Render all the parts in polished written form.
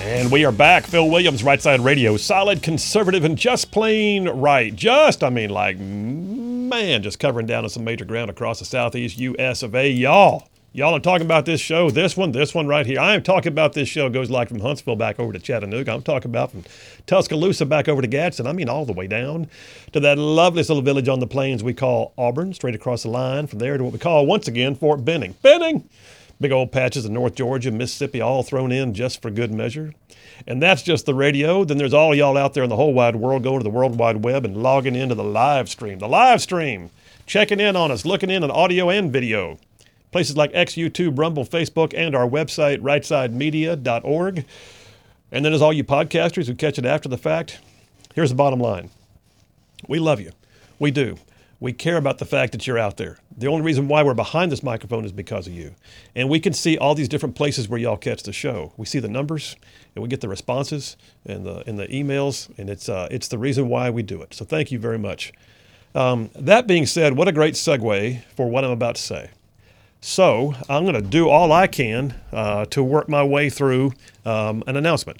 And we are back. Phil Williams, Right Side Radio. Solid, conservative, and just plain right. Just covering down on some major ground across the southeast U.S. of A. Y'all are talking about this show, this one right here. I am talking about this show goes like from Huntsville back over to Chattanooga. I'm talking about from Tuscaloosa back over to Gadsden. I mean all the way down to that lovely little village on the plains we call Auburn, straight across the line from there to what we call, once again, Fort Benning. Big old patches of North Georgia, Mississippi, all thrown in just for good measure. And that's just the radio. Then there's all y'all out there in the whole wide world going to the World Wide Web and logging into the live stream. Checking in on us, looking in on audio and video. Places like X, YouTube, Rumble, Facebook, and our website, rightsidemedia.org. And then there's all you podcasters who catch it after the fact. Here's the bottom line. We love you. We do. We care about the fact that you're out there. The only reason why we're behind this microphone is because of you. And we can see all these different places where y'all catch the show. We see the numbers, and we get the responses and the emails, and it's the reason why we do it. So thank you very much. That being said, what a great segue for what I'm about to say. So I'm going to do all I can to work my way through an announcement.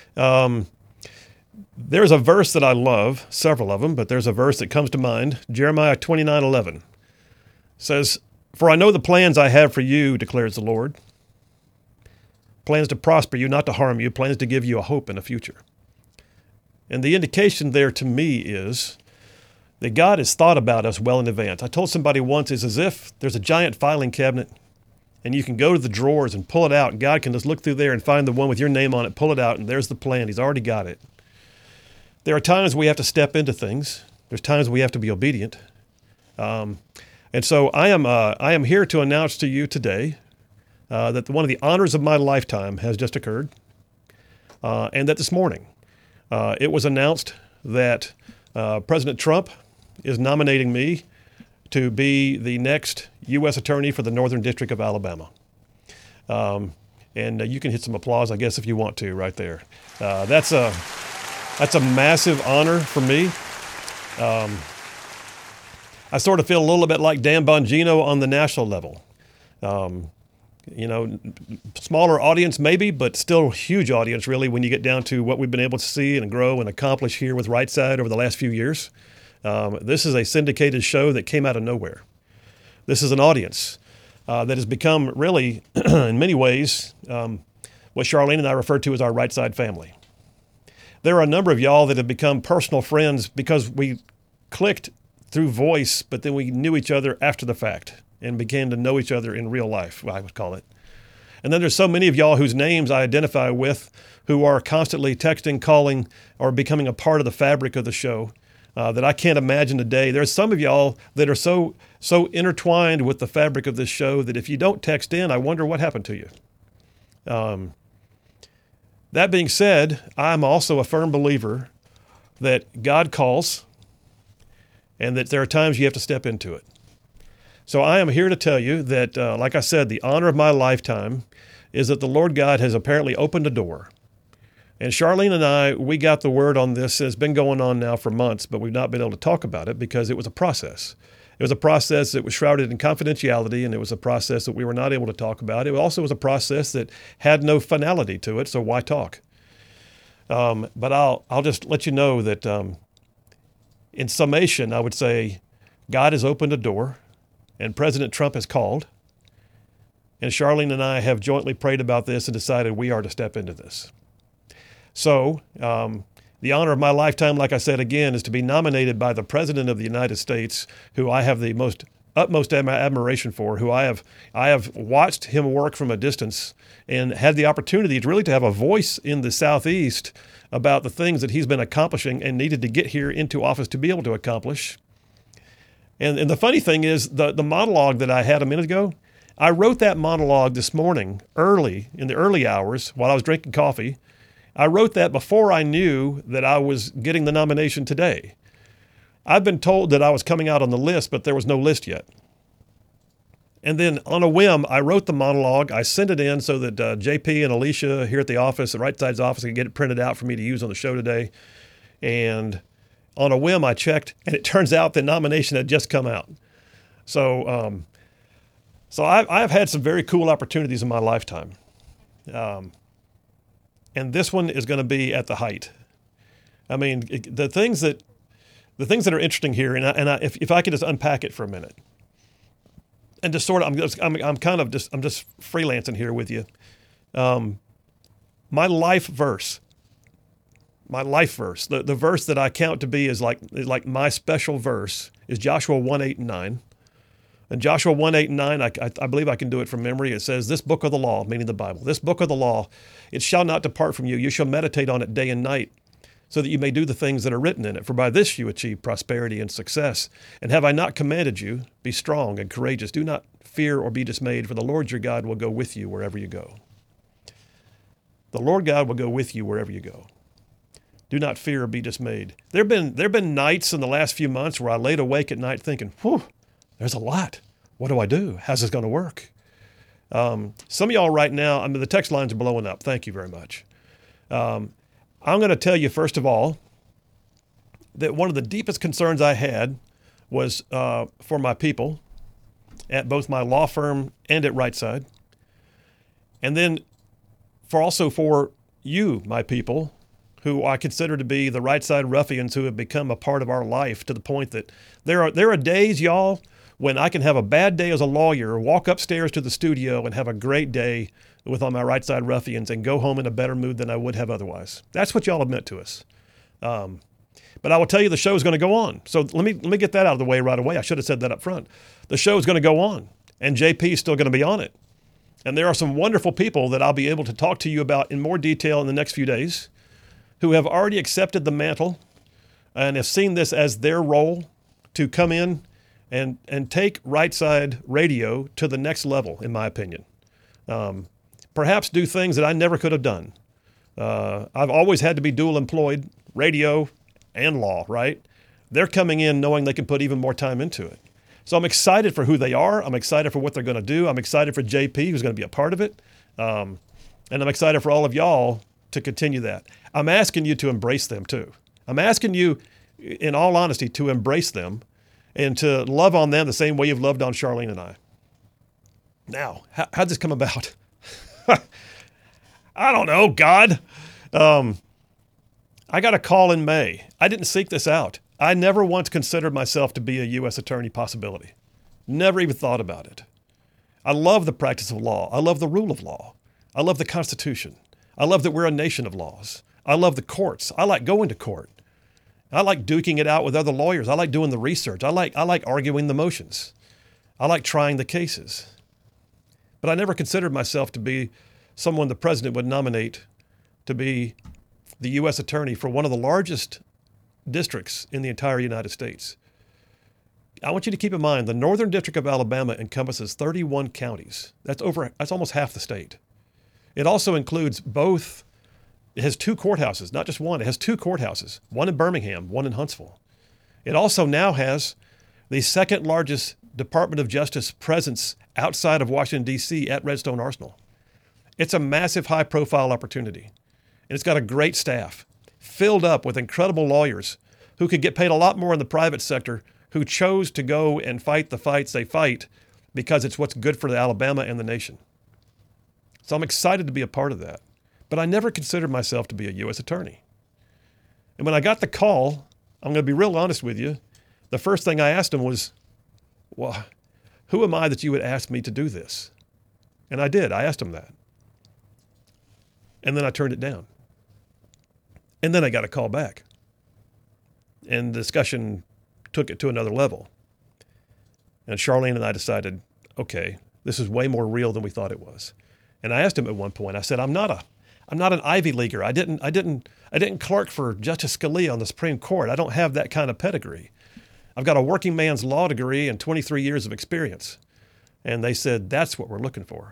There's a verse that I love, several of them, but there's a verse that comes to mind. Jeremiah 29:11 says, "For I know the plans I have for you, declares the Lord. Plans to prosper you, not to harm you, plans to give you a hope and a future." And the indication there to me is that God has thought about us well in advance. I told somebody once, it's as if there's a giant filing cabinet and you can go to the drawers and pull it out, and God can just look through there and find the one with your name on it, pull it out, and there's the plan. He's already got it. There are times we have to step into things. There's times we have to be obedient. And so I am here to announce to you today that one of the honors of my lifetime has just occurred, and that this morning it was announced that President Trump is nominating me to be the next U.S. Attorney for the Northern District of Alabama. And you can hit some applause, I guess, if you want to, right there. That's a massive honor for me. I sort of feel a little bit like Dan Bongino on the national level. Smaller audience maybe, but still huge audience really when you get down to what we've been able to see and grow and accomplish here with Right Side over the last few years. This is a syndicated show that came out of nowhere. This is an audience that has become really, in many ways, what Charlene and I refer to as our Right Side family. There are a number of y'all that have become personal friends because we clicked through voice, but then we knew each other after the fact and began to know each other in real life, I would call it. And then there's so many of y'all whose names I identify with who are constantly texting, calling, or becoming a part of the fabric of the show that I can't imagine a day. There's some of y'all that are so intertwined with the fabric of this show that if you don't text in, I wonder what happened to you. That being said, I'm also a firm believer that God calls and that there are times you have to step into it. So I am here to tell you that, like I said, the honor of my lifetime is that the Lord God has apparently opened a door. And Charlene and I, we got the word on this. It's been going on now for months, but we've not been able to talk about it because it was a process. It was a process that was shrouded in confidentiality, and it was a process that we were not able to talk about. It also was a process that had no finality to it, so why talk? But I'll just let you know that in summation, I would say God has opened a door, and President Trump has called, and Charlene and I have jointly prayed about this and decided we are to step into this. So the honor of my lifetime, like I said again, is to be nominated by the President of the United States, who I have the utmost admiration for, who I have watched him work from a distance and had the opportunity to really to have a voice in the Southeast about the things that he's been accomplishing and needed to get here into office to be able to accomplish. And the funny thing is the monologue that I had a minute ago, I wrote that monologue this morning in the early hours while I was drinking coffee. I wrote that before I knew that I was getting the nomination today. I've been told that I was coming out on the list, but there was no list yet. And then on a whim, I wrote the monologue. I sent it in so that JP and Alicia here at the office, the Right Side's office, could get it printed out for me to use on the show today. And on a whim, I checked, and it turns out the nomination had just come out. So I've had some very cool opportunities in my lifetime. and this one is going to be at the height. I mean, the things that are interesting here, if I could just unpack it for a minute, and just sort of, I'm just freelancing here with you. My life verse, the verse that I count to be is like my special verse is Joshua 1:8-9. And Joshua 1:8-9, I believe I can do it from memory. It says, "This book of the law," meaning the Bible, "this book of the law, it shall not depart from you. You shall meditate on it day and night, so that you may do the things that are written in it. For by this you achieve prosperity and success. And have I not commanded you, be strong and courageous. Do not fear or be dismayed, for the Lord your God will go with you wherever you go." The Lord God will go with you wherever you go. Do not fear or be dismayed. There have been nights in the last few months where I laid awake at night thinking, whew, there's a lot. What do I do? How's this going to work? Some of y'all right now, the text lines are blowing up. Thank you very much. I'm going to tell you, first of all, that one of the deepest concerns I had was for my people at both my law firm and at Rightside. And then also for you, my people, who I consider to be the Rightside ruffians who have become a part of our life, to the point that there are days, y'all, when I can have a bad day as a lawyer, walk upstairs to the studio and have a great day with all my Rightside ruffians and go home in a better mood than I would have otherwise. That's what y'all have meant to us. But I will tell you, the show is going to go on. So let me get that out of the way right away. I should have said that up front. The show is going to go on, and JP is still going to be on it. And there are some wonderful people that I'll be able to talk to you about in more detail in the next few days, who have already accepted the mantle and have seen this as their role to come in and take Rightside Radio to the next level, in my opinion. Perhaps do things that I never could have done. I've always had to be dual employed, radio and law, right? They're coming in knowing they can put even more time into it. So I'm excited for who they are. I'm excited for what they're going to do. I'm excited for JP, who's going to be a part of it. And I'm excited for all of y'all to continue that. I'm asking you to embrace them too. I'm asking you, in all honesty, to embrace them and to love on them the same way you've loved on Charlene and I. Now, how'd this come about? I don't know, God. I got a call in May. I didn't seek this out. I never once considered myself to be a U.S. attorney possibility. Never even thought about it. I love the practice of law. I love the rule of law. I love the Constitution. I love that we're a nation of laws. I love the courts. I like going to court. I like duking it out with other lawyers. I like doing the research. I like arguing the motions. I like trying the cases. But I never considered myself to be someone the president would nominate to be the U.S. attorney for one of the largest districts in the entire United States. I want you to keep in mind the Northern District of Alabama encompasses 31 counties. That's almost half the state. It also includes it has two courthouses, not just one. It has two courthouses, one in Birmingham, one in Huntsville. It also now has the second largest Department of Justice presence outside of Washington, D.C. at Redstone Arsenal. It's a massive high-profile opportunity, and it's got a great staff filled up with incredible lawyers who could get paid a lot more in the private sector, who chose to go and fight the fights they fight because it's what's good for Alabama and the nation. So I'm excited to be a part of that. But I never considered myself to be a U.S. attorney. And when I got the call, I'm going to be real honest with you, the first thing I asked him was, well, who am I that you would ask me to do this? And I did. I asked him that. And then I turned it down. And then I got a call back. And the discussion took it to another level. And Charlene and I decided, okay, this is way more real than we thought it was. And I asked him at one point, I said, I'm not an Ivy Leaguer. I didn't clerk for Justice Scalia on the Supreme Court. I don't have that kind of pedigree. I've got a working man's law degree and 23 years of experience. And they said, that's what we're looking for.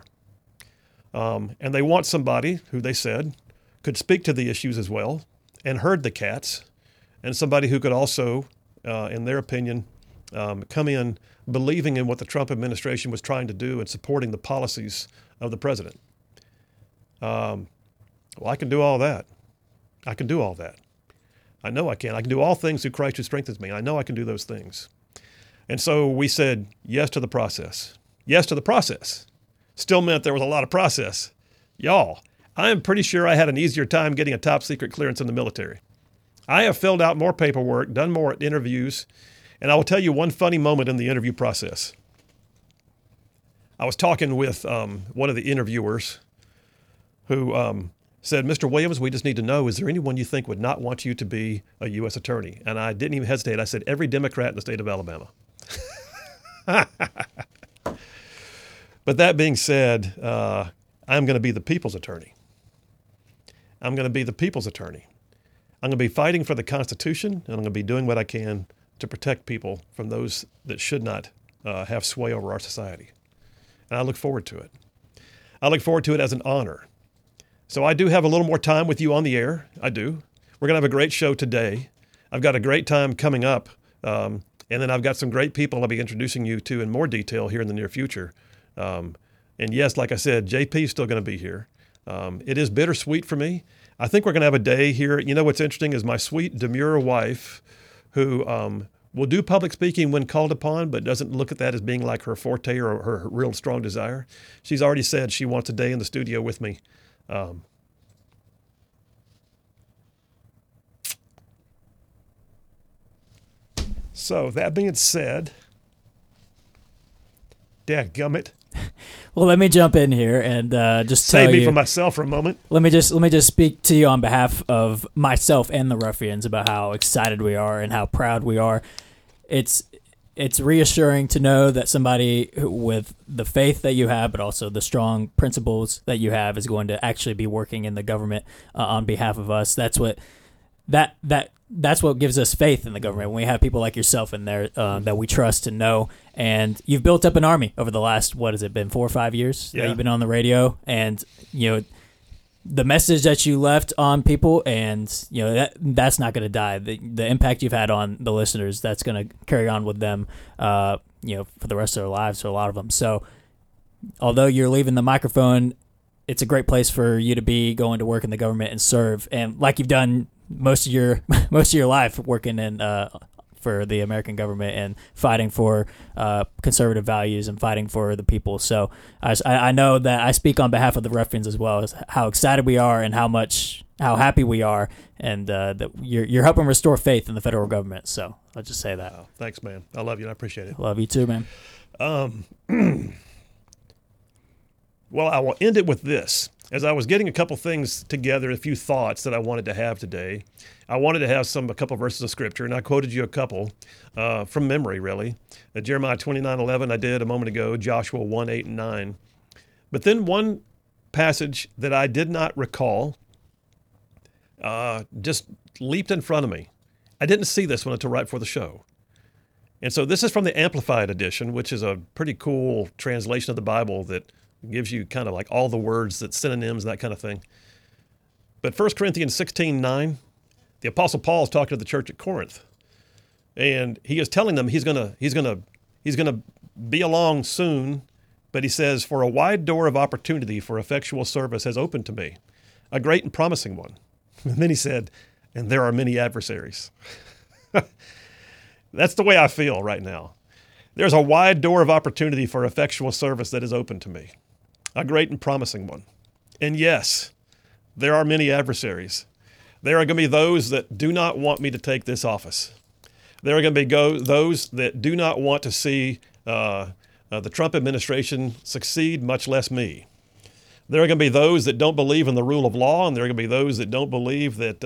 And they want somebody who they said could speak to the issues as well and herd the cats, and somebody who could also, in their opinion, come in believing in what the Trump administration was trying to do and supporting the policies of the president. Well, I can do all that. I can do all that. I know I can. I can do all things through Christ who strengthens me. I know I can do those things. And so we said yes to the process. Yes to the process. Still meant there was a lot of process. Y'all, I am pretty sure I had an easier time getting a top secret clearance in the military. I have filled out more paperwork, done more interviews, and I will tell you one funny moment in the interview process. I was talking with one of the interviewers who said, Mr. Williams, we just need to know, is there anyone you think would not want you to be a U.S. attorney? And I didn't even hesitate. I said, every Democrat in the state of Alabama. But that being said, I'm going to be the people's attorney. I'm going to be the people's attorney. I'm going to be fighting for the Constitution, and I'm going to be doing what I can to protect people from those that should not have sway over our society. And I look forward to it. I look forward to it as an honor. So I do have a little more time with you on the air. I do. We're going to have a great show today. I've got a great time coming up. And then I've got some great people I'll be introducing you to in more detail here in the near future. And yes, like I said, JP is still going to be here. It is bittersweet for me. I think we're going to have a day here. You know what's interesting is my sweet, demure wife, who will do public speaking when called upon, but doesn't look at that as being like her forte or her real strong desire. She's already said she wants a day in the studio with me. So that being said, dadgummit. Well, let me jump in here and just save me from myself for a moment. Let me just speak to you on behalf of myself and the Ruffians about how excited we are and how proud we are. It's reassuring to know that somebody with the faith that you have, but also the strong principles that you have, is going to actually be working in the government on behalf of us. That's what that's what gives us faith in the government, when we have people like yourself in there that we trust and know. And you've built up an army over the last, what has it been, 4 or 5 years that you've been on the radio. And, you know, the message that you left on people, and, you know, that's not going to die. The impact you've had on the listeners, that's going to carry on with them, you know, for the rest of their lives, for a lot of them. So although you're leaving the microphone, it's a great place for you to be, going to work in the government and serve. And like you've done most of your life, working in for the American government and fighting for conservative values and fighting for the people. So I know that I speak on behalf of the Ruffians as well, as how excited we are and how happy we are, and that you're helping restore faith in the federal government. So I'll just say that. Oh, thanks, man. I love you and I appreciate it. Love you too, man. Well, I will end it with this. As I was getting a couple things together, a few thoughts that I wanted to have today, I wanted to have a couple verses of Scripture, and I quoted you a couple from memory, really. Jeremiah 29:11 I did a moment ago, Joshua 1:8 and 9. But then one passage that I did not recall just leaped in front of me. I didn't see this one until right before the show. And so this is from the Amplified Edition, which is a pretty cool translation of the Bible that gives you kind of like all the words, that synonyms, that kind of thing. But 1 Corinthians 16:9, the Apostle Paul is talking to the church at Corinth, and he is telling them he's gonna be along soon, but he says, "For a wide door of opportunity for effectual service has opened to me, a great and promising one." And then he said, "And there are many adversaries." That's the way I feel right now. There's a wide door of opportunity for effectual service that is open to me, a great and promising one. And yes, there are many adversaries. There are going to be those that do not want me to take this office. There are going to be those that do not want to see the Trump administration succeed, much less me. There are going to be those that don't believe in the rule of law, and there are going to be those that don't believe that,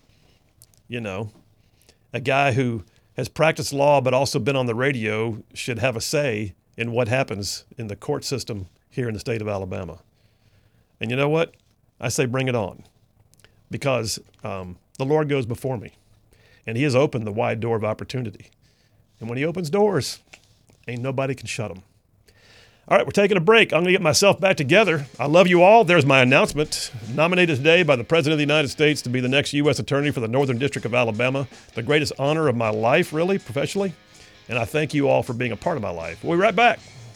a guy who has practiced law but also been on the radio should have a say in what happens in the court system here in the state of Alabama. And you know what? I say bring it on, because the Lord goes before me, and he has opened the wide door of opportunity. And when he opens doors, ain't nobody can shut them. All right, we're taking a break. I'm going to get myself back together. I love you all. There's my announcement. Nominated today by the President of the United States to be the next U.S. Attorney for the Northern District of Alabama. The greatest honor of my life, really, professionally. And I thank you all for being a part of my life. We'll be right back.